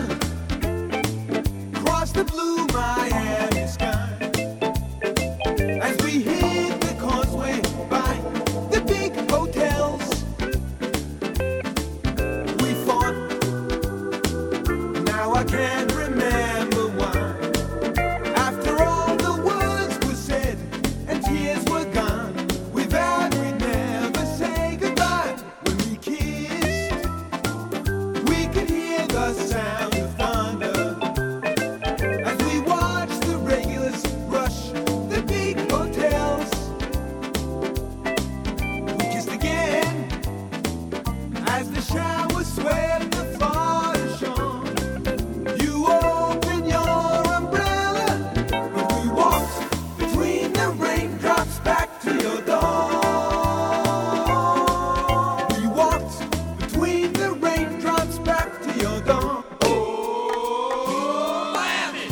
across the blue Miami sky. As we hit the causeway by the big hotels, we fought. Now I can't remember why. After all the words were said and tears were gone, we vowed we'd never say goodbye. When we kissed, we could hear the sound of thunder as we watched the regulars rush the big hotels. We kissed again as the shower swept the Florida shore. You opened your umbrella and we walked between the raindrops back to your door. We walked between the raindrops back to your door. Oh, Miami!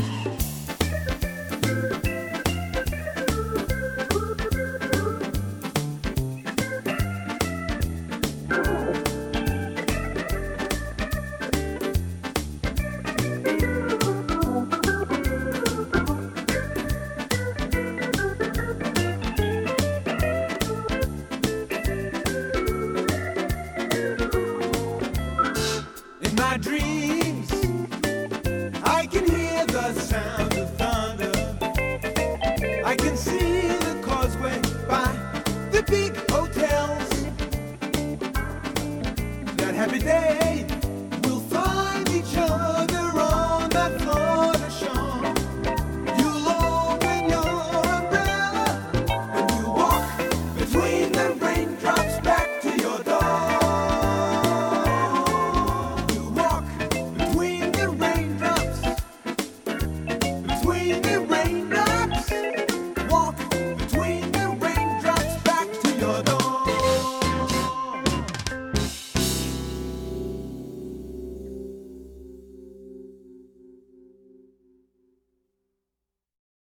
In my dreams, I can hear the sound of thunder. I can see the causeway by the big hotels. That happy day